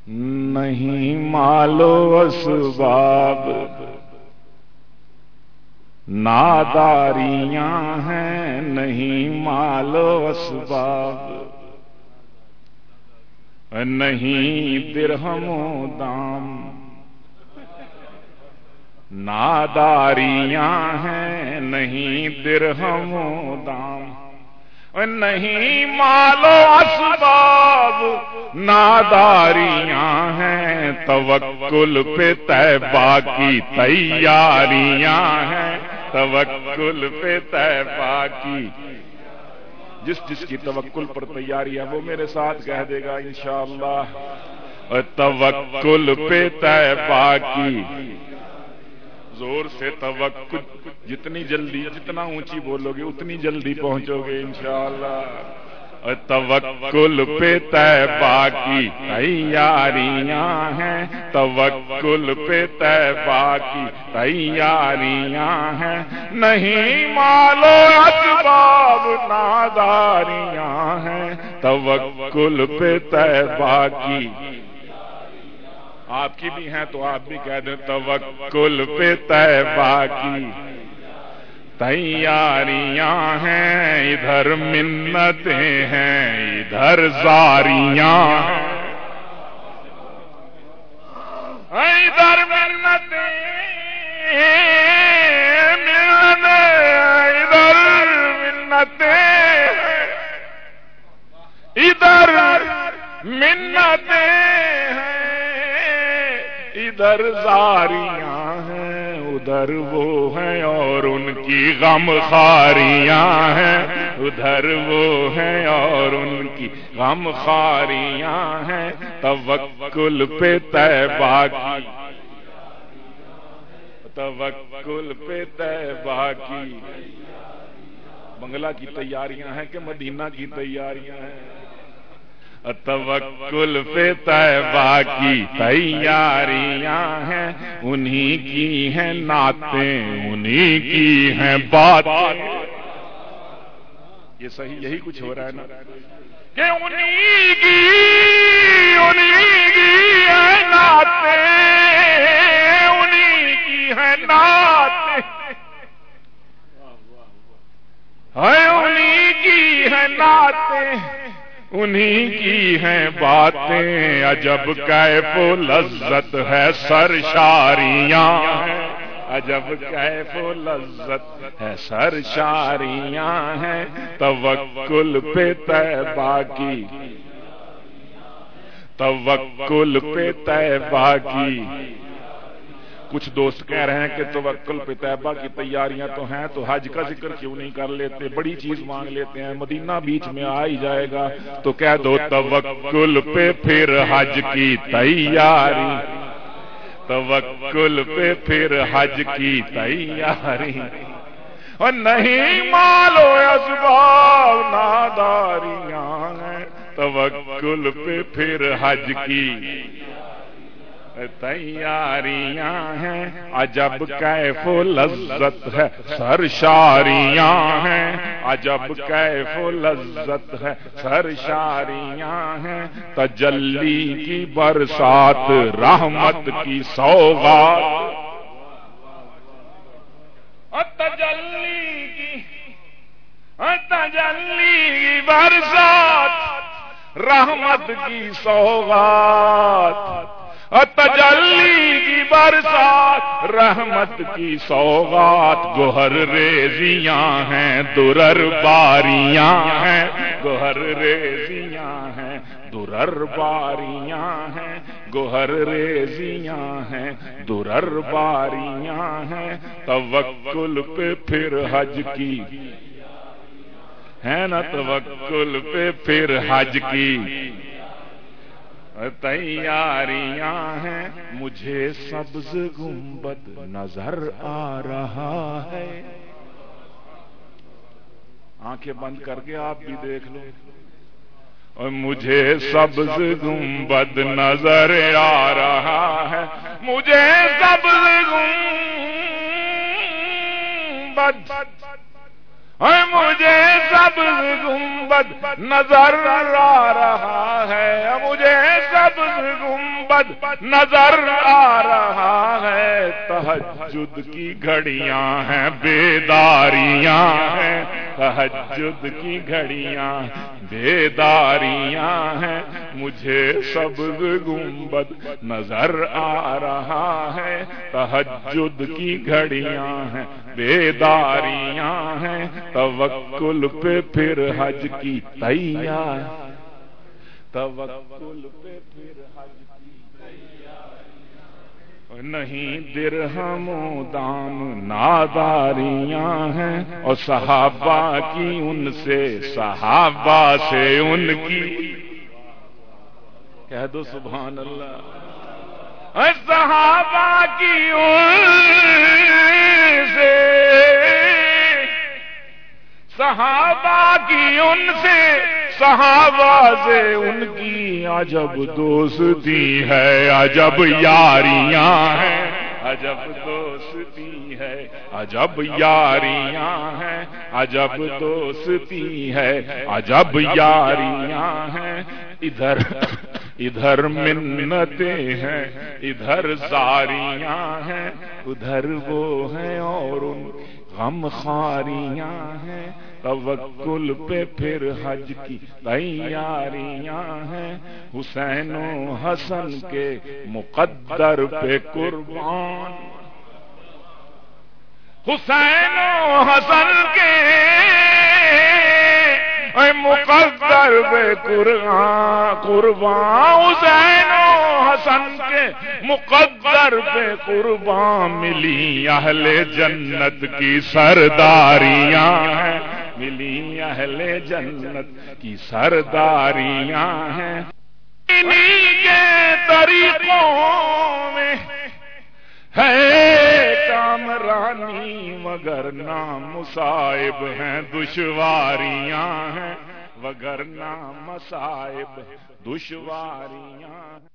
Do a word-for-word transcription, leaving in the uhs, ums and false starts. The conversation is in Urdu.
نہیں مالو اسباب ناداریاں ہیں، نہیں مالو اسباب نہیں درہم و دام، ناداریاں ہیں نہیں درہم و دام، نہیں مال و اسباب ناداریاں ہیں، توکل پہ طیبہ کی تیاریاں ہیں، توکل پہ طیبہ کی، جس جس کی توکل پر تیاری ہے وہ میرے ساتھ کہہ دے گا انشاءاللہ، اور توکل پہ طیبہ کی، زور سے توکل، جتنی جلدی جتنا اونچی بولو گے اتنی جلدی پہنچو گے انشاءاللہ، اور توکل پہ طیبہ کی تیاریاں ہیں، توکل پہ طیبہ کی تیاریاں ہیں، نہیں مال و اسباب ناداریاں ہیں، توکل پہ طیبہ کی، آپ کی بھی ہیں تو آپ بھی کہہ دیں توکل پہ طیبہ کی تیاریاں ہیں، ادھر منتیں ہیں ادھر زاریاں ہیں، ادھر منتیں ادھر منتیں ادھر منتیں ادھر زاریاں ہیں، ادھر وہ ہیں اور ان کی غم خاریاں ہیں، ادھر وہ ہیں اور ان کی غم خاریاں ہیں، توکل پہ طیبہ کی، توکل پہ طیبہ کی، بنگلہ کی تیاریاں ہیں کہ مدینہ کی تیاریاں ہیں، توکل پہ طیبہ کی تیاریاں ہیں، انہی کی ہیں نعتیں انہی کی ہیں باتیں، یہ صحیح یہی کچھ ہو رہا ہے نا کہ انہی کی انہی کی ہیں نعتیں انہی کی ہیں نعتیں ہے انہی کی ہیں نعتیں انہی کی ہیں باتیں، عجب کیف و لذت ہے سرشاریاں ہیں، عجب کیف و لذت ہے سرشاریاں ہیں، توکل پہ طیبہ کی، توکل پہ طیبہ کی، کچھ دوست کہہ رہے ہیں کہ توکل پہ طیبہ کی تیاریاں تو ہیں تو حج کا ذکر کیوں نہیں کر لیتے، بڑی چیز مانگ لیتے ہیں، مدینہ بیچ میں آ ہی جائے گا تو کہہ دو توکل پہ پھر حج کی تیاری، توکل پہ پھر حج کی تیاری، اور نہیں مال و اسباب ناداریاں ہیں، توکل پہ پھر حج کی تیاریاں ہیں، عجب کیف و لذت ہے سرشاریاں ہیں، عجب کیف و لذت ہے سرشاریاں ہیں، تجلی کی برسات رحمت کی سوغات، تجلی کی تجلی کی برسات رحمت کی سوغات، تجلی کی برسات رحمت کی سوغات، گوہر ریزیاں ہیں درر باریاں ہیں، گوہر ریزیاں ہیں درر باریاں ہیں، گوہر ریزیاں ہیں درر باریاں ہیں، توکل پہ پھر حج کی ہے نا، توکل پہ پھر حج کی تیاریاں ہیں، مجھے سبز گنبد نظر آ رہا ہے، آنکھیں بند کر کے آپ بھی دیکھ لو، اور مجھے سبز گنبد نظر آ رہا ہے، مجھے سبز گنبد مجھے سبز گنبد نظر آ رہا ہے، مجھے سبز گنبد گنبد نظر آ رہا ہے، تہجد کی گھڑیاں ہیں بیداریاں ہیں، تہجد کی گھڑیاں بیداریاں ہیں، مجھے سبز گنبد نظر آ رہا ہے، تہجد کی گھڑیاں ہیں بیداریاں ہیں، توکل پہ پھر حج کی تیار، توکل پہ پھر حج کی تیار، نہیں درہم و دام ناداریاں ہیں، اور صحابہ کی ان سے، صحابہ سے ان کی، کہہ دو سبحان اللہ، صحابہ کی ان سے، صحابہ کی ان سے، صحابہ سے ان کی عجب دوستی ہے، عجب یاریاں ہیں، عجب دوستی ہے، عجب یاریاں ہیں، عجب دوستی ہے، عجب یاریاں ہیں، ادھر ادھر منتیں ہیں، ادھر زاریاں ہیں، ادھر وہ ہیں اور ان غم خاریاں ہیں، توکل پہ پھر حج کی تیاریاں ہیں، حسین و حسن کے مقدر پہ قربان، حسین و حسن کے مقدر پہ قربان، قربان حسین و حسن کے مقدر پہ قربان، ملی اہل جنت کی سرداریاں ہیں، ملی اہل جنت کی سرداریاں ہیں، انہی کے طریقوں میں ہے کامرانی، مگر نام مصائب ہیں، دشواریاں ہیں، وگرنہ مصائب دشواریاں ہیں۔